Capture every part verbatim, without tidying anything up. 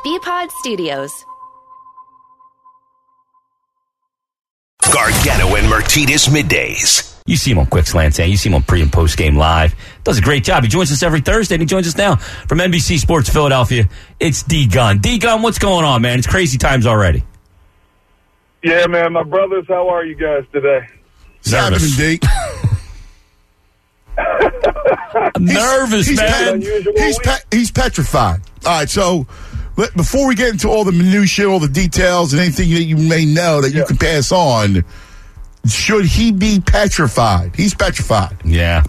B-Pod Studios. Gargano and Martinez middays. You see him on Quick Slants, you see him on pre- and post-game live. Does a great job. He joins us every Thursday, and he joins us now from N B C Sports Philadelphia. It's D-Gun. D-Gun, what's going on, man? It's crazy times already. Yeah, man, my brothers, how are you guys today? Nervous. D. I'm nervous, he's, man. He's, he's, pe- he's petrified. All right, so let, before we get into all the minutiae, all the details, and anything that you may know that yeah. you can pass on, should he be petrified? He's petrified. Yeah.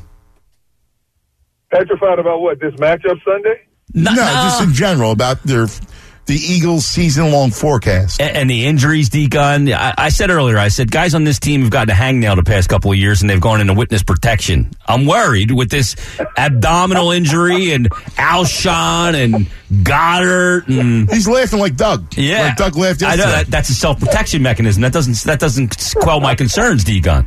Petrified about what, this matchup Sunday? No, no, just in general about their the Eagles' season-long forecast. And, and the injuries, D-Gun. I, I said earlier, I said, guys on this team have gotten a hangnail the past couple of years, and they've gone into witness protection. I'm worried with this abdominal injury and Alshon and Goddard. And he's laughing like Doug. Yeah. Like Doug laughed yesterday. I know, that, that's a self-protection mechanism. That doesn't that doesn't quell my concerns, D-Gun.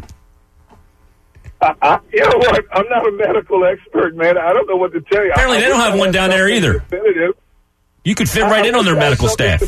I, I, you know what? I'm not a medical expert, man. I don't know what to tell you. Apparently, I, they don't have one down there either. Definitive. You could fit right I, in on their medical staff.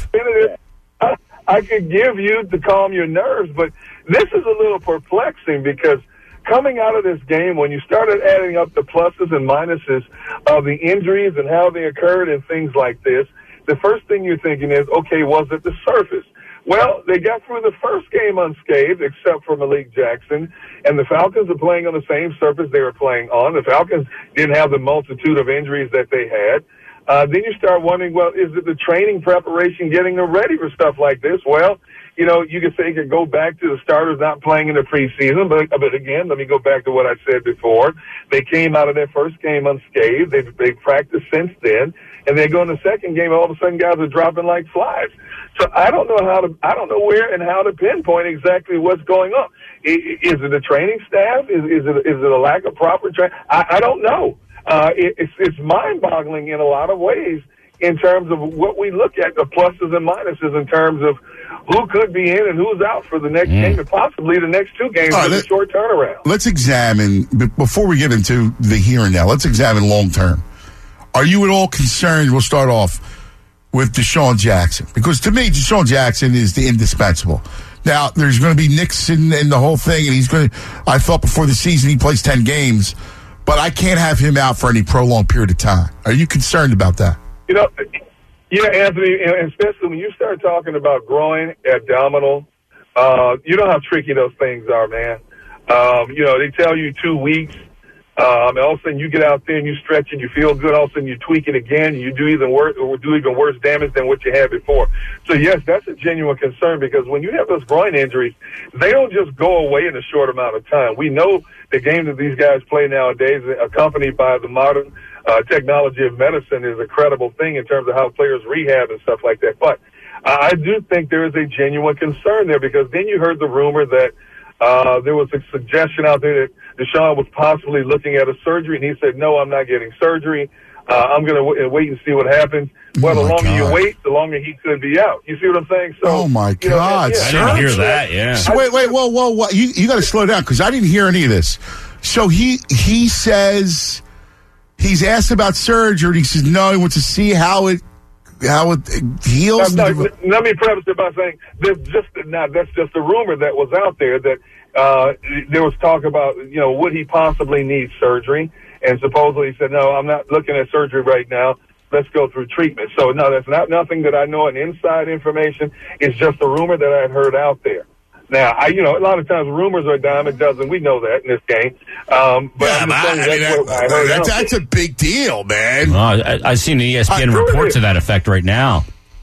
I, I could give you to calm your nerves, but this is a little perplexing because coming out of this game, when you started adding up the pluses and minuses of the injuries and how they occurred and things like this, the first thing you're thinking is, okay, was it the surface? Well, they got through the first game unscathed, except for Malik Jackson, and the Falcons are playing on the same surface they were playing on. The Falcons didn't have the multitude of injuries that they had. Uh, then you start wondering, well, is it the training preparation getting them ready for stuff like this? Well, you know, you could say you could go back to the starters not playing in the preseason, but, but again, let me go back to what I said before. They came out of their first game unscathed. They they practiced since then, and they go in the second game, all of a sudden guys are dropping like flies. So I don't know how to, I don't know where and how to pinpoint exactly what's going on. Is it the training staff? Is, is it is it a lack of proper training? I, I don't know. Uh, it, it's, it's mind-boggling in a lot of ways in terms of what we look at, the pluses and minuses in terms of who could be in and who's out for the next mm. game and possibly the next two games right, with a short turnaround. Let's examine, before we get into the here and now, let's examine long-term. Are you at all concerned, we'll start off with Deshaun Jackson? Because to me, Deshaun Jackson is the indispensable. Now, there's going to be Nixon and the whole thing, and he's going to, I thought before the season he plays ten games, but I can't have him out for any prolonged period of time. Are you concerned about that? You know, yeah, Anthony, and especially when you start talking about groin, abdominal, uh, you know how tricky those things are, man. Um, you know, they tell you two weeks, um, and all of a sudden you get out there and you stretch and you feel good. All of a sudden you tweak it again, and you do even worse, or do even worse damage than what you had before. So yes, that's a genuine concern because when you have those groin injuries, they don't just go away in a short amount of time. We know the game that these guys play nowadays, accompanied by the modern uh, technology of medicine, is a credible thing in terms of how players rehab and stuff like that. But uh, I do think there is a genuine concern there because then you heard the rumor that uh, there was a suggestion out there that Deshaun was possibly looking at a surgery, and he said, no, I'm not getting surgery. Uh, I'm going to w- wait and see what happens. Well, oh the longer God. you wait, the longer he could be out. You see what I'm saying? So, oh, my you know, God. yeah, I didn't hear that, yeah. So wait, wait, whoa, whoa, whoa. You, you got to slow down because I didn't hear any of this. So he he says he's asked about surgery. He says, no, he wants to see how it how it heals. No, no, let me preface it by saying there's just now that's just a rumor that was out there that uh, there was talk about, you know, would he possibly need surgery? And supposedly he said, no, I'm not looking at surgery right now. Let's go through treatment. So, no, that's not nothing that I know, an inside information. It's just a rumor that I had heard out there. Now, I, you know, a lot of times rumors are a dime a dozen. We know that in this game. Um, but yeah, I'm I, saying I that's, mean, what I heard that's, out that's there. a big deal, man. Uh, I, I've seen the E S P N I, report to that effect right now.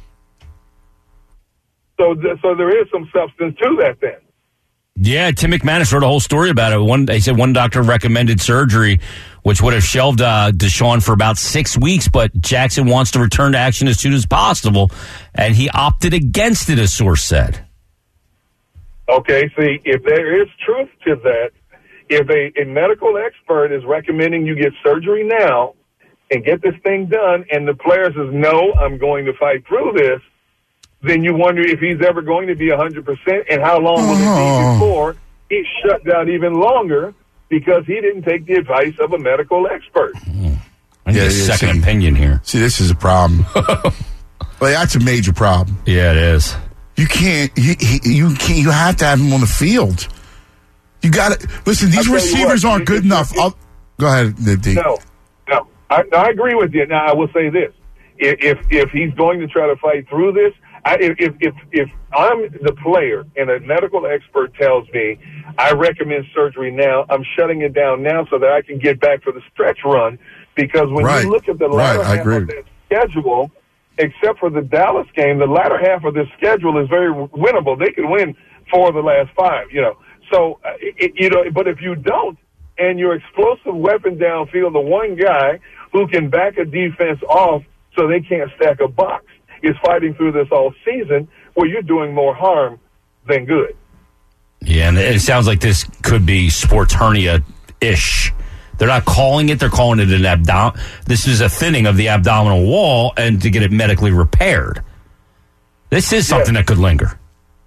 So, th- so there is some substance to that then. Yeah, Tim McManus wrote a whole story about it. One, they said one doctor recommended surgery, which would have shelved uh, Deshaun for about six weeks, but Jackson wants to return to action as soon as possible, and he opted against it, a source said. Okay, see, if there is truth to that, if a, a medical expert is recommending you get surgery now and get this thing done, and the player says, no, I'm going to fight through this, then you wonder if he's ever going to be one hundred percent and how long will it be before he's shut down even longer because he didn't take the advice of a medical expert. Mm. I need Yeah, a yeah, second see, opinion here. See, this is a problem. Like, that's a major problem. Yeah, it is. You can't. You, you can't. You have to have him on the field. You got to listen. These receivers what, aren't good it, enough. It, I'll, go ahead, D. No, no. I, I agree with you. Now I will say this: if if he's going to try to fight through this, I, if if if I'm the player and a medical expert tells me I recommend surgery now, I'm shutting it down now so that I can get back for the stretch run. Because when right. you look at the latter right. half of that schedule, except for the Dallas game, the latter half of this schedule is very winnable. They can win four of the last five, you know. So, uh, it, you know, but if you don't, and your explosive weapon downfield, the one guy who can back a defense off so they can't stack a box, is fighting through this all season, well, you're doing more harm than good. Yeah, and it sounds like this could be sports hernia-ish. They're not calling it. They're calling it an abdom. This is a thinning of the abdominal wall, and to get it medically repaired. This is something yeah. that could linger.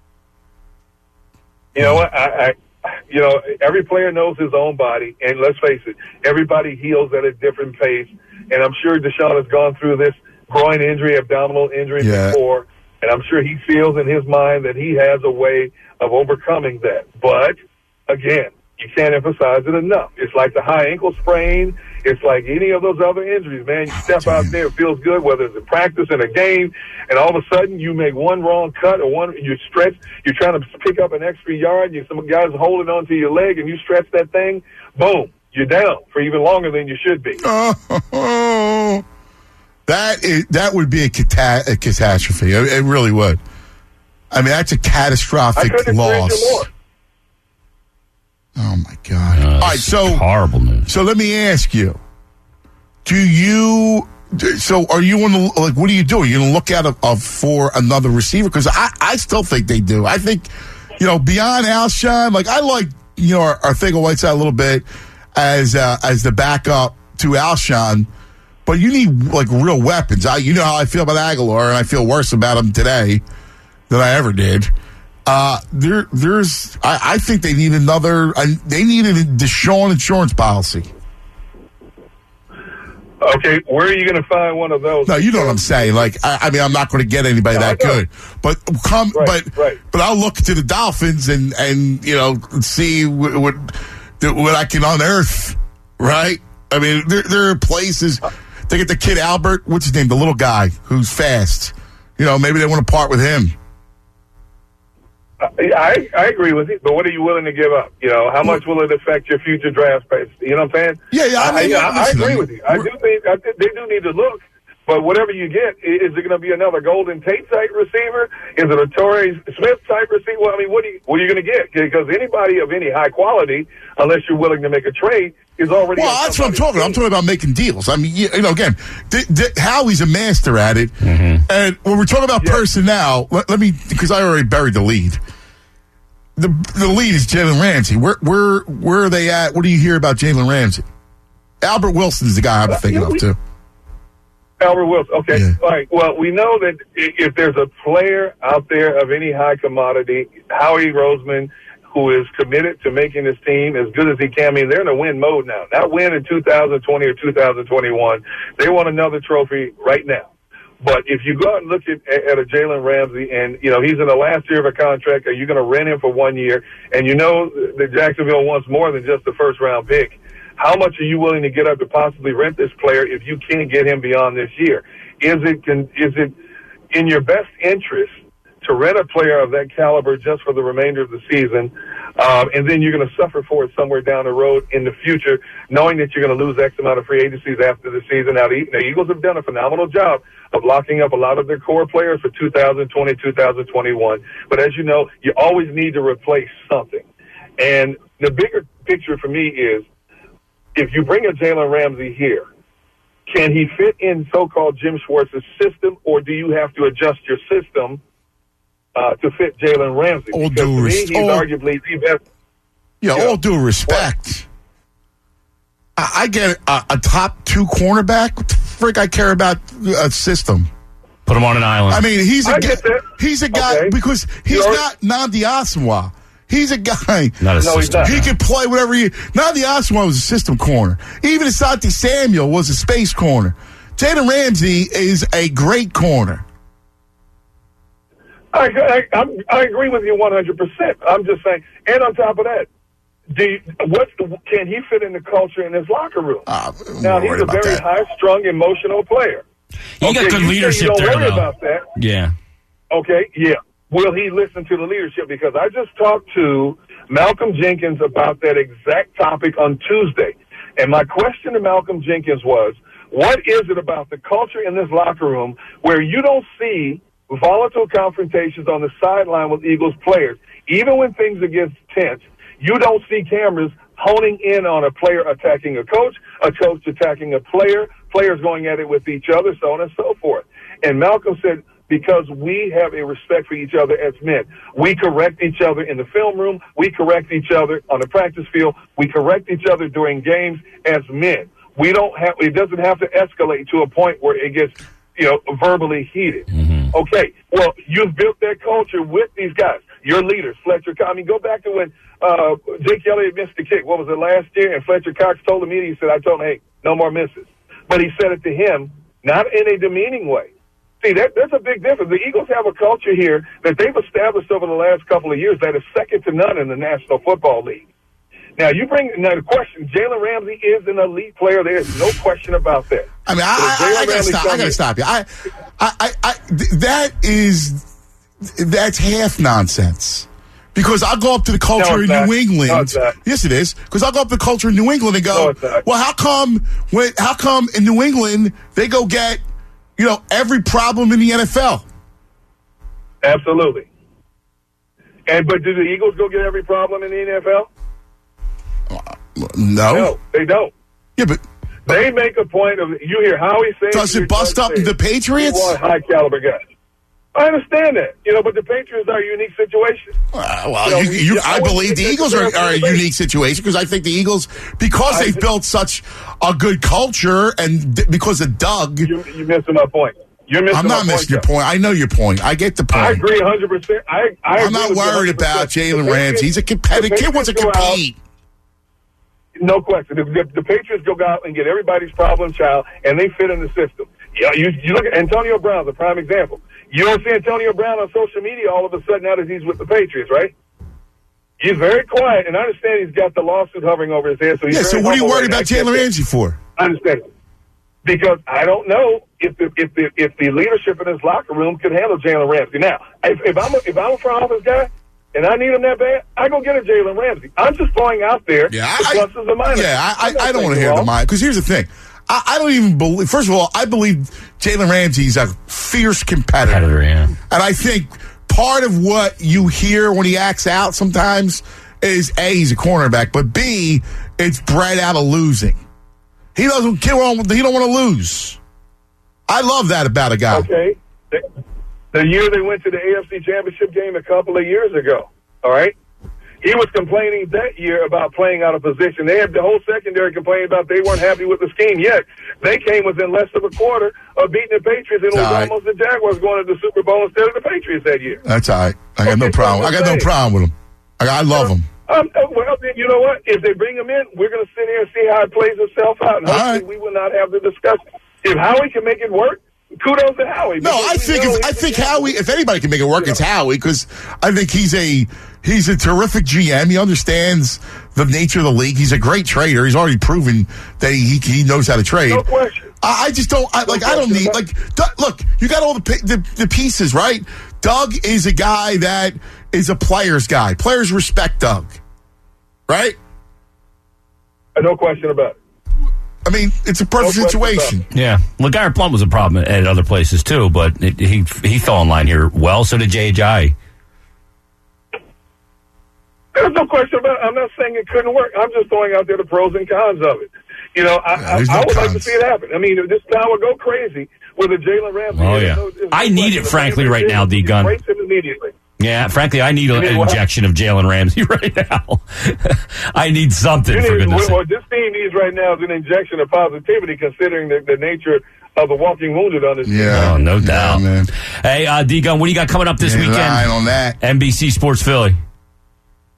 You know what? I, I, you know, every player knows his own body, and let's face it, everybody heals at a different pace. And I'm sure Deshaun has gone through this groin injury, abdominal injury yeah. before, and I'm sure he feels in his mind that he has a way of overcoming that. But again, you can't emphasize it enough. It's like the high ankle sprain. It's like any of those other injuries, man. You step out there, it feels good, whether it's in practice, in a game, and all of a sudden you make one wrong cut or one, you stretch, you're trying to pick up an extra yard, you some guys holding onto your leg, and you stretch that thing, boom, you're down for even longer than you should be. Oh, that is, that would be a, cata- a catastrophe. It, it really would. I mean, that's a catastrophic loss. Oh, my God. Uh, All right, so horrible news. So let me ask you, do you, so are you on the, like, what do you do? Are you going to look at a, a, for another receiver? Because I, I still think they do. I think, you know, beyond Alshon, like, I like, you know, our, our Whiteside a little bit as uh, as the backup to Alshon, but you need, like, real weapons. I, you know how I feel about Aguilar, and I feel worse about him today than I ever did. Uh, there, there's. I, I think they need another. Uh, they need a Deshaun insurance policy. Okay, where are you going to find one of those? No, you know what I'm saying. Like, I, I mean, I'm not going to get anybody no, that good, but come, right, but, right. but I'll look to the Dolphins and and you know see what what, what I can unearth. Right? I mean, there there are places. They get the kid Albert. What's his name? The little guy who's fast. You know, maybe they want to part with him. I, I agree with you, but what are you willing to give up? You know, how much will it affect your future draft space? You know what I'm saying? Yeah, yeah. I, mean, I, I, I agree with you. I do think I think they do need to look, but whatever you get, is it going to be another Golden Tate type receiver? Is it a Torrey Smith type receiver? Well, I mean, what are you, what are you going to get? Because anybody of any high quality, unless you're willing to make a trade, is already. Well, that's what I'm talking. Team. I'm talking about making deals. I mean, you know, again, th- th- Howie's a master at it. Mm-hmm. And when we're talking about yeah. personnel, let, let me, because I already buried the lead. The the lead is Jalen Ramsey. Where where where are they at? What do you hear about Jalen Ramsey? Albert Wilson is the guy I'm thinking of too. Albert Wilson. Okay. Yeah. All right. Well, we know that if there's a player out there of any high commodity, Howie Roseman, who is committed to making his team as good as he can. I mean, they're in a win mode now. Not win in two thousand twenty or two thousand twenty-one. They want another trophy right now. But if you go out and look at, at a Jalen Ramsey, and, you know, he's in the last year of a contract, are you going to rent him for one year? And you know that Jacksonville wants more than just the first-round pick. How much are you willing to get up to possibly rent this player if you can't get him beyond this year? Is it is it in your best interest to rent a player of that caliber just for the remainder of the season, um, and then you're going to suffer for it somewhere down the road in the future, knowing that you're going to lose X amount of free agencies after the season? Now, the, the Eagles have done a phenomenal job of locking up a lot of their core players for two thousand twenty, two thousand twenty-one. But as you know, you always need to replace something. And the bigger picture for me is, if you bring a Jalen Ramsey here, can he fit in so-called Jim Schwartz's system, or do you have to adjust your system uh, to fit Jalen Ramsey? All because due to me, res- he's all, arguably the best. Yeah, You know, all due respect. I, I get a, a top two cornerback. What the frick I care about a system? Put him on an island. I mean, he's a I guy, get that. he's a guy Okay. because he's You're- not Nnamdi Asomugha. He's a guy. Not a No, he's system. not. He can play whatever he. Nnamdi Asomugha was a system corner. Even Asante Samuel was a space corner. Jalen Ramsey is a great corner. I, I, I'm, I agree with you one hundred percent. I'm just saying, and on top of that, do you, what's the, can he fit in the culture in his locker room? Uh, now, he's a very that. high-strung, emotional player. He okay, got good you leadership you don't there, worry though. about that. Yeah. Okay, yeah. Will he listen to the leadership? Because I just talked to Malcolm Jenkins about that exact topic on Tuesday. And my question to Malcolm Jenkins was, what is it about the culture in this locker room where you don't see volatile confrontations on the sideline with Eagles players? Even when things get tense, you don't see cameras honing in on a player attacking a coach, a coach attacking a player, players going at it with each other, so on and so forth. And Malcolm said, because we have a respect for each other as men. We correct each other in the film room. We correct each other on the practice field. We correct each other during games as men. We don't have, it doesn't have to escalate to a point where it gets, you know, verbally heated. Mm-hmm. Okay, well, you've built that culture with these guys. Your leaders, Fletcher Cox. I mean, go back to when uh, Jake Elliott missed the kick. What was it, last year? And Fletcher Cox told the media, he said, I told him, hey, no more misses. But he said it to him, not in a demeaning way. See, that, there's a big difference. The Eagles have a culture here that they've established over the last couple of years that is second to none in the National Football League. Now, you bring now the question, Jalen Ramsey is an elite player. There's no question about that. I mean, I, I, I, I gotta stop. I gotta stop you. I, I, I, I, that is, that's half nonsense. Because I'll go up to the culture no, in not. New England. No, it's not. Yes, it is. Because I'll go up to the culture in New England and go, no, well, how come when, how come in New England they go get, you know, every problem in the N F L? Absolutely. And but do the Eagles go get every problem in the N F L? Uh, no. No, they don't. Yeah, but they make a point of, you hear Howie say, does it bust up the Patriots? We want high caliber guys. I understand that, you know, but the Patriots are a unique situation. Uh, well, you know, you, we, you, I, I believe the Eagles are, are a unique situation because I think the Eagles, because they've built such a good culture and d- because of Doug. You, you're missing my point. You're missing I'm not my missing point, your though. point. I know your point. I get the point. I agree one hundred percent. I, I I'm not worried about Jalen Ramsey. He's a competitive kid, wants to compete. Out, no question. The, the, the Patriots go out and get everybody's problem child, and they fit in the system. Yeah, you, you look at Antonio Brown, the prime example. You don't see Antonio Brown on social media all of a sudden now that he's with the Patriots, right? He's very quiet, and I understand he's got the lawsuit hovering over his head. So he's yeah, so what are you worried right about Jalen Ramsey for? I understand. Because I don't know if the if the if the leadership in his locker room could handle Jalen Ramsey. Now, if, if I'm a, if I'm a front office guy and I need him that bad, I go get a Jalen Ramsey. I'm just throwing out there yeah, the I, pluses and minuses. Yeah, I, I, I don't want to hear the mind because here's the thing. I, I don't even believe. First of all, I believe Jalen Ramsey's a fierce competitor, competitor yeah. and I think part of what you hear when he acts out sometimes is A, he's a cornerback, but B, it's bred out of losing. He doesn't kill on. He don't want to lose. I love that about a guy. Okay. The, the year they went to the A F C Championship game a couple of years ago, all right? He was complaining that year about playing out of position. They had the whole secondary complaining about they weren't happy with the scheme yet. They came within less of a quarter of beating the Patriots, and it was right. almost the Jaguars going to the Super Bowl instead of the Patriots that year. That's all right. I got okay, no problem. I got no problem with him. I, I love him. Um, well, then, you know what? If they bring him in, we're going to sit here and see how it plays itself out. And hopefully right. we will not have the discussion. If Howie can make it work, kudos to Howie. No, I think if, I think Howie, if anybody can make it work, it's Howie because I think he's a he's a terrific G M. He understands the nature of the league. He's a great trader. He's already proven that he he knows how to trade. No question. I, I just don't I, like. I don't need like. Doug, look, you got all the, the the pieces right. Doug is a guy that is a player's guy. Players respect Doug, right? No question about it. I mean, it's a perfect no situation. Yeah. LeGarrette Blount was a problem at other places, too, but it, he he fell in line here well. So did J H I. There's no question about it. I'm not saying it couldn't work. I'm just throwing out there the pros and cons of it. You know, I, yeah, I, no I would cons. like to see it happen. I mean, if this town would go crazy with a Jalen Ramsey. Oh, yeah. No, no I need it, frankly, right now, D-Gun. Immediately. Yeah, frankly, I need an injection of Jalen Ramsey right now. I need something, need, for goodness sake. What this team needs right now is an injection of positivity, considering the, the nature of the walking wounded on this yeah, team. Oh, no doubt. Yeah, man. Hey, uh, D-Gun, what do you got coming up this yeah, weekend? Line on that. N B C Sports Philly.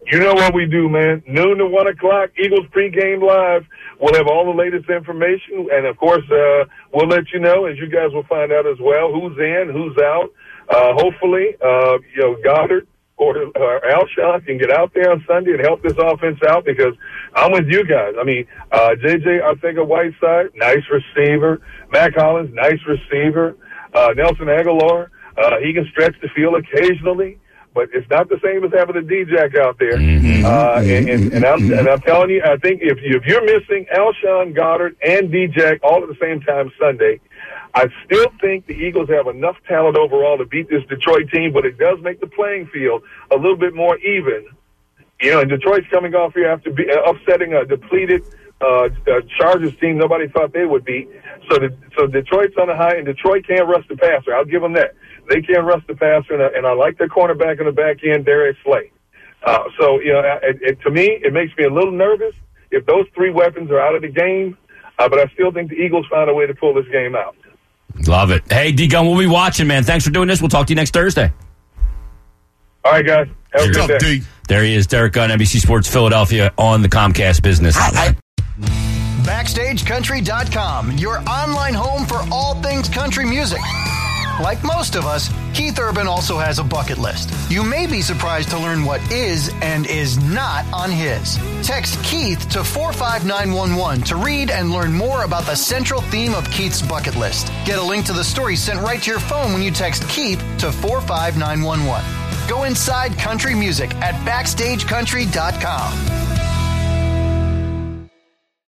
You know what we do, man. Noon to one o'clock, Eagles pregame live. We'll have all the latest information, and of course, uh, we'll let you know, as you guys will find out as well, who's in, who's out. Uh, hopefully, uh, you know, Goddard or, or Alshon can get out there on Sunday and help this offense out, because I'm with you guys. I mean, uh, J J Arcega-Whiteside, nice receiver. Mac Hollins, nice receiver. Uh, Nelson Aguilar, uh, he can stretch the field occasionally. But it's not the same as having a D-Jack out there. Mm-hmm. Uh, and, and, and, I'm, and I'm telling you, I think if, you, if you're missing Alshon, Goddard, and D-Jack all at the same time Sunday, I still think the Eagles have enough talent overall to beat this Detroit team, but it does make the playing field a little bit more even. You know, and Detroit's coming off here after be, uh, upsetting a depleted uh, uh, Chargers team nobody thought they would beat. So, the, so Detroit's on the high, and Detroit can't rush the passer. I'll give them that. They can't rush the passer, and I, and I like their cornerback in the back end, Darius Slay. Uh, so, you know, it, it, to me, it makes me a little nervous if those three weapons are out of the game, uh, but I still think the Eagles find a way to pull this game out. Love it. Hey, D-Gun, we'll be watching, man. Thanks for doing this. We'll talk to you next Thursday. All right, guys. Have a good day. There he is, Derek Gunn, N B C Sports Philadelphia on the Comcast Business Hotline. Backstage Country dot com, your online home for all things country music. Like most of us, Keith Urban also has a bucket list. You may be surprised to learn what is and is not on his. Text Keith to four five nine one one to read and learn more about the central theme of Keith's bucket list. Get a link to the story sent right to your phone when you text Keith to four five nine one one. Go inside country music at Backstage Country dot com.